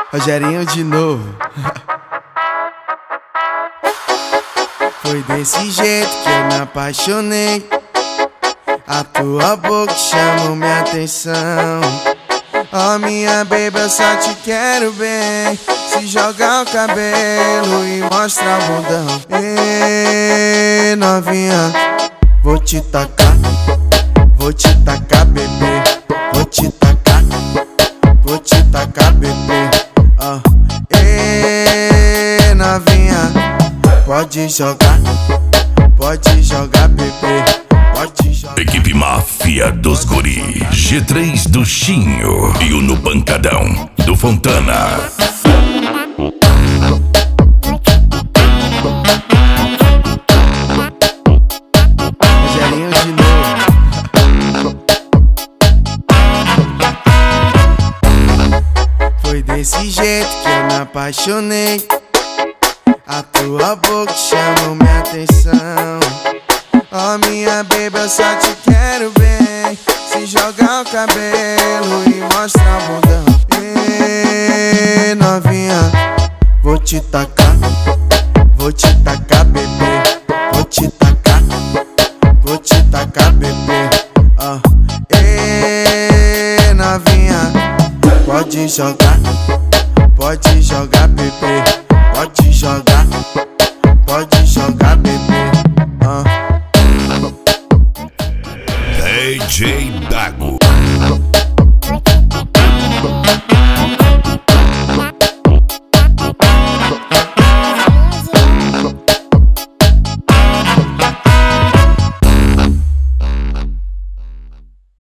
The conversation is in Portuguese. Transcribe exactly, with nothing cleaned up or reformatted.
Rogerinho de novo. Foi desse jeito que eu me apaixonei. A tua boca chamou minha atenção. Oh minha baby, eu só te quero bem. Se jogar o cabelo e mostrar o bundão. Ei, novinha, vou te tacar. Vou te tacar, bebê. Vou te tacar. Vou te tacar, bebê. Oh. Ei, novinha, pode jogar. Pode jogar, bebê. Pode jogar. Equipe Máfia dos Guri, G três do Chinho e o No Pancadão do Fontana. Rogerinho de novo. Foi desse jeito que eu me apaixonei. A tua boca chamou minha atenção. Oh minha baby, eu só te quero bem. Se jogar o cabelo e mostrar o bundão. Ei, novinha, vou te tacar. Vou te tacar, bebê. Vou te tacar. Vou te tacar, bebê. Oh. Ei, novinha, pode jogar. Pode jogar, bebê. Pode jogar. Pode jogar, bebê. Oh. D J Dago.